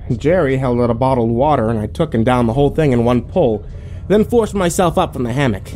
Jerry held out a bottled water, and I took and downed the whole thing in one pull, then forced myself up from the hammock.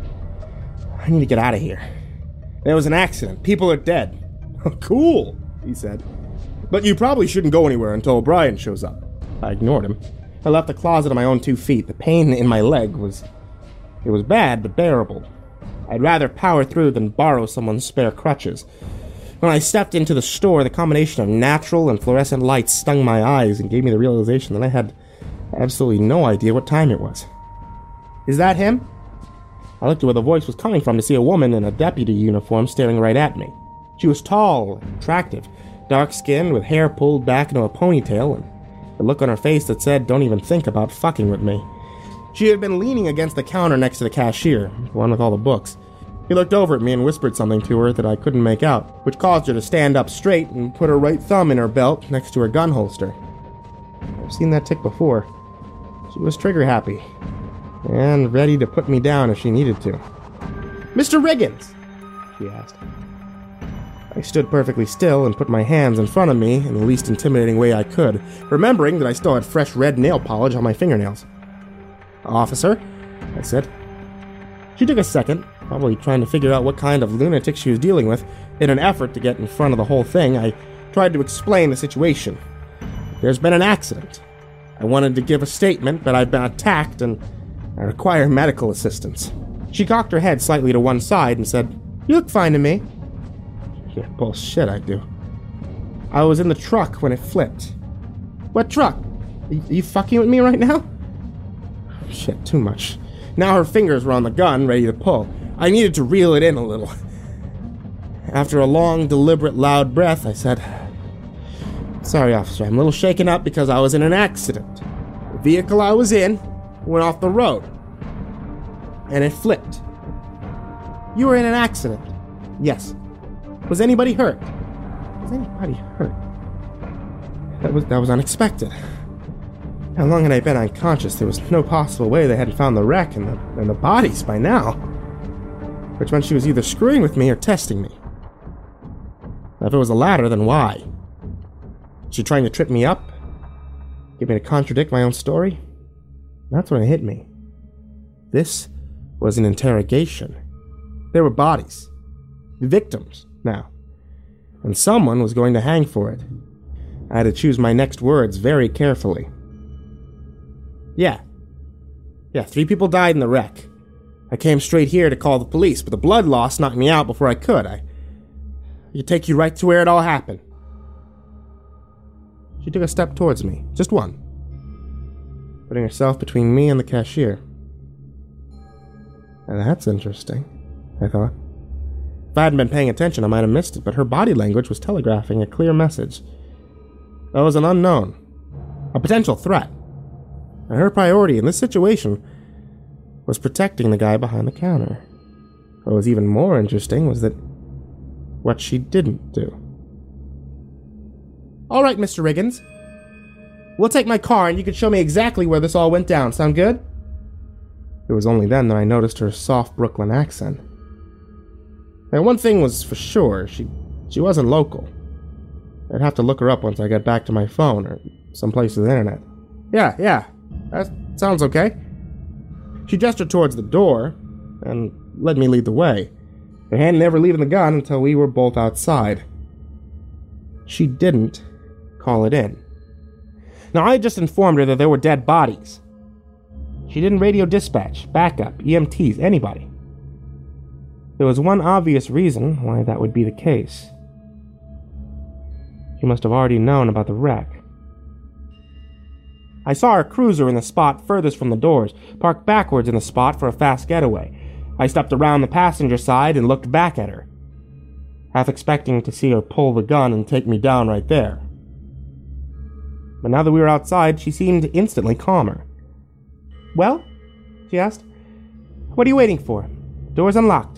I need to get out of here. There was an accident. People are dead. Cool, he said. But you probably shouldn't go anywhere until O'Brien shows up. I ignored him. I left the closet on my own 2 feet. The pain in my leg was bad, but bearable. I'd rather power through than borrow someone's spare crutches. When I stepped into the store, the combination of natural and fluorescent lights stung my eyes and gave me the realization that I had absolutely no idea what time it was. Is that him? I looked at where the voice was coming from to see a woman in a deputy uniform staring right at me. She was tall and attractive, dark-skinned with hair pulled back into a ponytail and the look on her face that said, "Don't even think about fucking with me." She had been leaning against the counter next to the cashier, the one with all the books. He looked over at me and whispered something to her that I couldn't make out, which caused her to stand up straight and put her right thumb in her belt next to her gun holster. I've seen that tick before. She was trigger-happy, and ready to put me down if she needed to. "Mr. Riggins?" she asked. I stood perfectly still and put my hands in front of me in the least intimidating way I could, remembering that I still had fresh red nail polish on my fingernails. "Officer?" I said. She took a second, probably trying to figure out what kind of lunatic she was dealing with. In an effort to get in front of the whole thing, I tried to explain the situation. There's been an accident. I wanted to give a statement, but I've been attacked and I require medical assistance. She cocked her head slightly to one side and said, "You look fine to me." Yeah, bullshit, I do. I was in the truck when it flipped. "What truck? Are you fucking with me right now?" Shit, too much. Now her fingers were on the gun, ready to pull. I needed to reel it in a little. After a long, deliberate, loud breath, I said, "Sorry, officer, I'm a little shaken up because I was in an accident. The vehicle I was in went off the road, and it flipped." "You were in an accident?" "Yes." "Was anybody hurt?" "Was anybody hurt?" That was unexpected. How long had I been unconscious? There was no possible way they hadn't found the wreck and the bodies by now. Which meant she was either screwing with me or testing me. If it was the latter, then why? Was she trying to trip me up? Get me to contradict my own story? That's when it hit me. This was an interrogation. There were bodies. Victims, now. And someone was going to hang for it. I had to choose my next words very carefully. Yeah, 3 people died in the wreck. I came straight here to call the police, but the blood loss knocked me out before I could. I could take you right to where it all happened. She took a step towards me, just one, putting herself between me and the cashier. Now that's interesting, I thought. If I hadn't been paying attention, I might have missed it, but her body language was telegraphing a clear message. I was an unknown, a potential threat. And her priority in this situation was protecting the guy behind the counter. What was even more interesting was that what she didn't do. "All right, Mr. Riggins. We'll take my car and you can show me exactly where this all went down. Sound good?" It was only then that I noticed her soft Brooklyn accent. And one thing was for sure, she wasn't local. I'd have to look her up once I got back to my phone or someplace with the internet. Yeah, that sounds okay. She gestured towards the door and let me lead the way, her hand never leaving the gun until we were both outside. She didn't call it in. Now, I had just informed her that there were dead bodies. She didn't radio dispatch, backup, EMTs, anybody. There was one obvious reason why that would be the case. She must have already known about the wreck. I saw her cruiser in the spot furthest from the doors, parked backwards in the spot for a fast getaway. I stepped around the passenger side and looked back at her, half expecting to see her pull the gun and take me down right there. But now that we were outside, she seemed instantly calmer. "Well?" she asked. "What are you waiting for? Door's unlocked."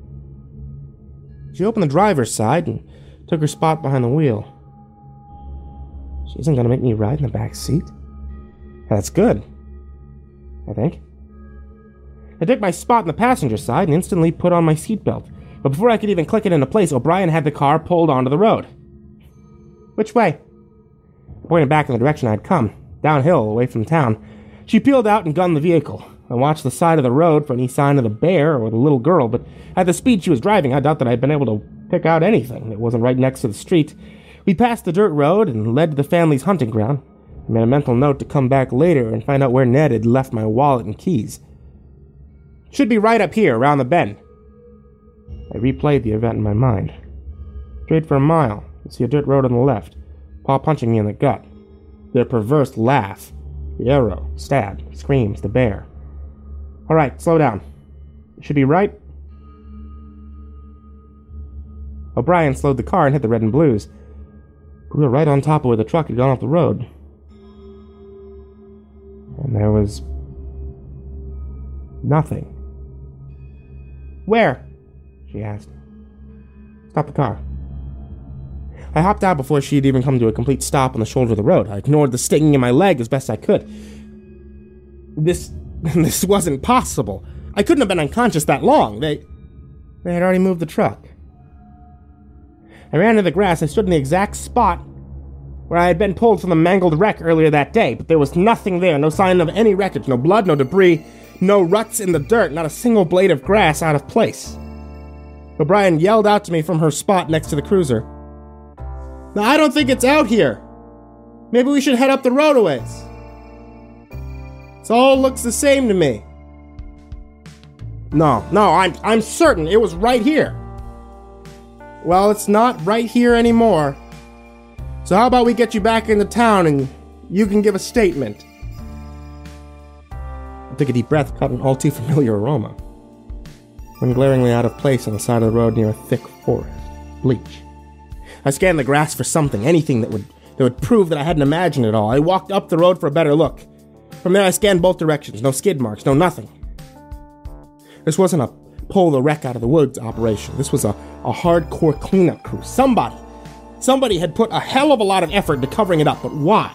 She opened the driver's side and took her spot behind the wheel. She isn't going to make me ride in the back seat? That's good, I think. I took my spot in the passenger side and instantly put on my seatbelt. But before I could even click it into place, O'Brien had the car pulled onto the road. "Which way?" pointed back in the direction I'd come, downhill, away from town. She peeled out and gunned the vehicle. I watched the side of the road for any sign of the bear or the little girl, but at the speed she was driving, I doubt that I'd been able to pick out anything that wasn't right next to the street. We passed the dirt road and led to the family's hunting ground. I made a mental note to come back later and find out where Ned had left my wallet and keys. Should be right up here, around the bend. I replayed the event in my mind. Straight for a mile, you see a dirt road on the left, paw punching me in the gut. Their perverse laugh. The arrow, stab, screams, the bear. All right, slow down. It should be right. O'Brien slowed the car and hit the red and blues. We were right on top of where the truck had gone off the road. And there was nothing. Where? She asked. Stop the car. I hopped out before she had even come to a complete stop on the shoulder of the road. I ignored the stinging in my leg as best I could. This wasn't possible. I couldn't have been unconscious that long. They had already moved the truck. I ran into the grass. I stood in the exact spot where I had been pulled from the mangled wreck earlier that day, but there was nothing there, no sign of any wreckage, no blood, no debris, no ruts in the dirt, not a single blade of grass out of place. O'Brien yelled out to me from her spot next to the cruiser. Now, I don't think it's out here. Maybe we should head up the road a ways. It all looks the same to me. No, I'm certain it was right here. Well, it's not right here anymore. So how about we get you back into town and you can give a statement? I took a deep breath, caught an all too familiar aroma. Went glaringly out of place on the side of the road near a thick forest. Bleach. I scanned the grass for something, anything that would prove that I hadn't imagined it all. I walked up the road for a better look. From there I scanned both directions. No skid marks, no nothing. This wasn't a pull the wreck out of the woods operation. This was a hardcore cleanup crew. Somebody had put a hell of a lot of effort into covering it up, but why?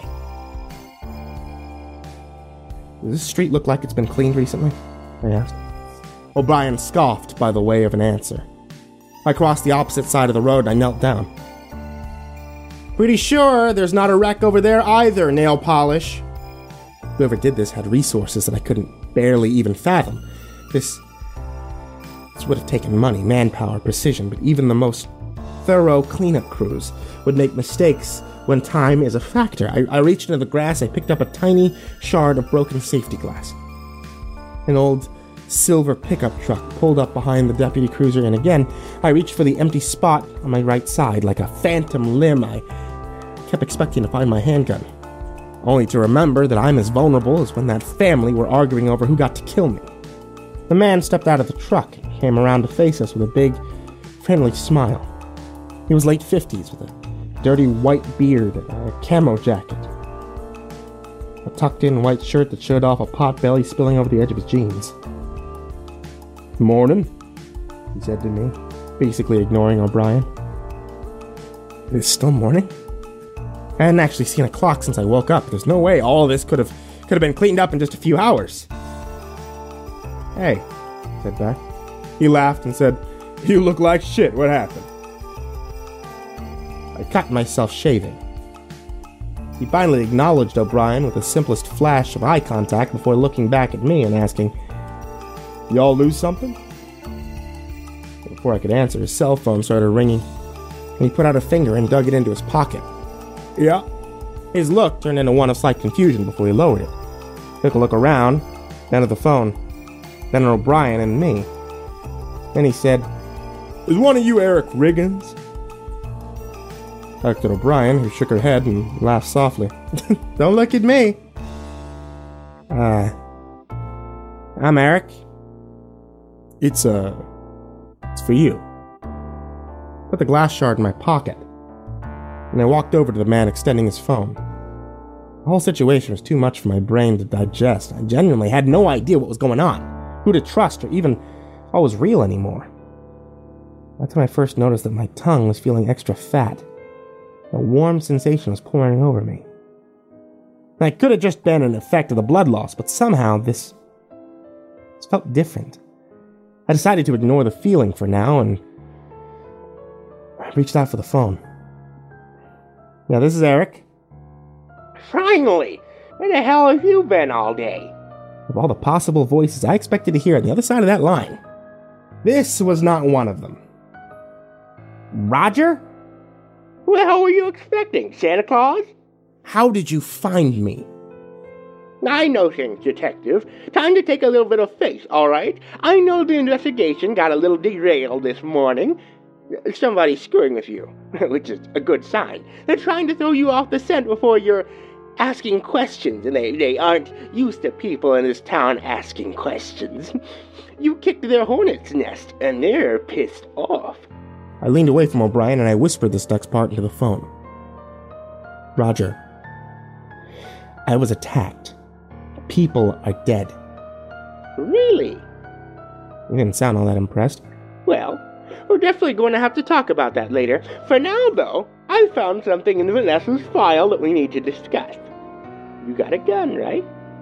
Does this street look like it's been cleaned recently? I asked. O'Brien scoffed by the way of an answer. I crossed the opposite side of the road and I knelt down. Pretty sure there's not a wreck over there either, nail polish. Whoever did this had resources that I couldn't barely even fathom. This would have taken money, manpower, precision, but even the most thorough cleanup crews would make mistakes when time is a factor. I reached into the grass, I picked up a tiny shard of broken safety glass. An old silver pickup truck pulled up behind the deputy cruiser, and again, I reached for the empty spot on my right side. Like a phantom limb, I kept expecting to find my handgun, only to remember that I'm as vulnerable as when that family were arguing over who got to kill me. The man stepped out of the truck and came around to face us with a big, friendly smile. He was late 50s with a dirty white beard and a camo jacket, a tucked-in white shirt that showed off a pot belly spilling over the edge of his jeans. Morning, he said to me, basically ignoring O'Brien. It's still morning? I hadn't actually seen a clock since I woke up. There's no way all of this could have been cleaned up in just a few hours. Hey, I said back. He laughed and said, You look like shit. What happened? I cut myself shaving. He finally acknowledged O'Brien with the simplest flash of eye contact before looking back at me and asking, Y'all lose something? Before I could answer, his cell phone started ringing, and he put out a finger and dug it into his pocket. Yeah. His look turned into one of slight confusion before he lowered it. Took a look around, then at the phone, then at O'Brien and me. Then he said, Is one of you Eric Riggins? I looked at O'Brien, who shook her head and laughed softly. Don't look at me. I'm Eric. It's for you. Put the glass shard in my pocket, and I walked over to the man extending his phone. The whole situation was too much for my brain to digest. I genuinely had no idea what was going on, who to trust, or even what was real anymore. That's when I first noticed that my tongue was feeling extra fat. A warm sensation was pouring over me. That could have just been an effect of the blood loss, but somehow this felt different. I decided to ignore the feeling for now, and I reached out for the phone. Yeah, this is Eric. Finally! Where the hell have you been all day? Of all the possible voices I expected to hear on the other side of that line, this was not one of them. Roger? Who the hell were you expecting? Santa Claus? How did you find me? I know things, Detective. Time to take a little bit of face, all right? I know the investigation got a little derailed this morning. Somebody's screwing with you, which is a good sign. They're trying to throw you off the scent before you're asking questions, and they aren't used to people in this town asking questions. You kicked their hornet's nest, and they're pissed off. I leaned away from O'Brien and I whispered this next part into the phone. Roger, I was attacked. People are dead. Really? You didn't sound all that impressed. Well, we're definitely going to have to talk about that later. For now, though, I found something in Vanessa's file that we need to discuss. You got a gun, right?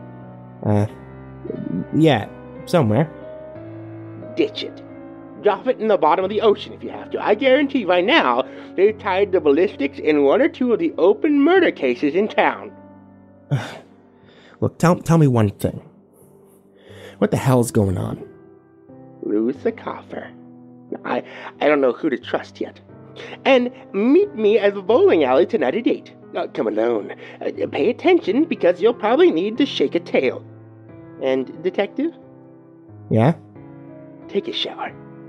Yeah, somewhere. Ditch it. Drop it in the bottom of the ocean if you have to. I guarantee by now they've tied the ballistics in one or two of the open murder cases in town. Look, tell me one thing. What the hell's going on? Lose the coffer. I don't know who to trust yet. And meet me at the bowling alley tonight at 8. Come alone. Pay attention because you'll probably need to shake a tail. And, Detective? Yeah? Take a shower.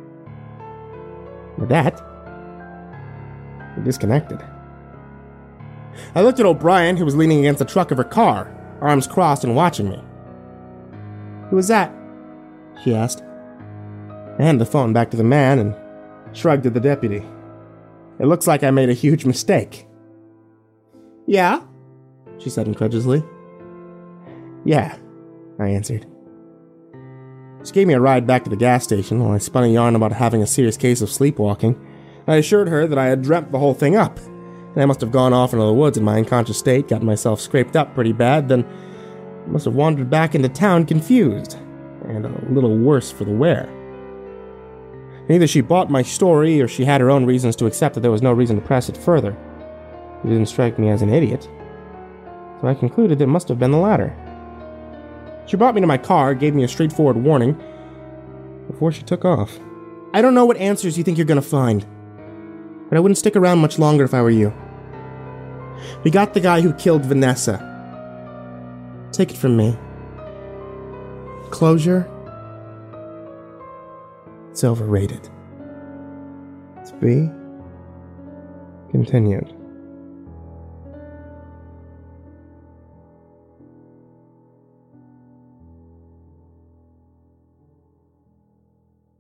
With that, we disconnected. I looked at O'Brien, who was leaning against the truck of her car, arms crossed and watching me. Who was that? She asked. I handed the phone back to the man and shrugged at the deputy. It looks like I made a huge mistake. Yeah? She said incredulously. Yeah, I answered. She gave me a ride back to the gas station while I spun a yarn about having a serious case of sleepwalking. I assured her that I had dreamt the whole thing up, and I must have gone off into the woods in my unconscious state, gotten myself scraped up pretty bad, then must have wandered back into town confused, and a little worse for the wear. Either she bought my story or she had her own reasons to accept that there was no reason to press it further. She didn't strike me as an idiot, so I concluded it must have been the latter. She brought me to my car, gave me a straightforward warning, before she took off. I don't know what answers you think you're gonna find, but I wouldn't stick around much longer if I were you. We got the guy who killed Vanessa. Take it from me. Closure? It's overrated. To be continued.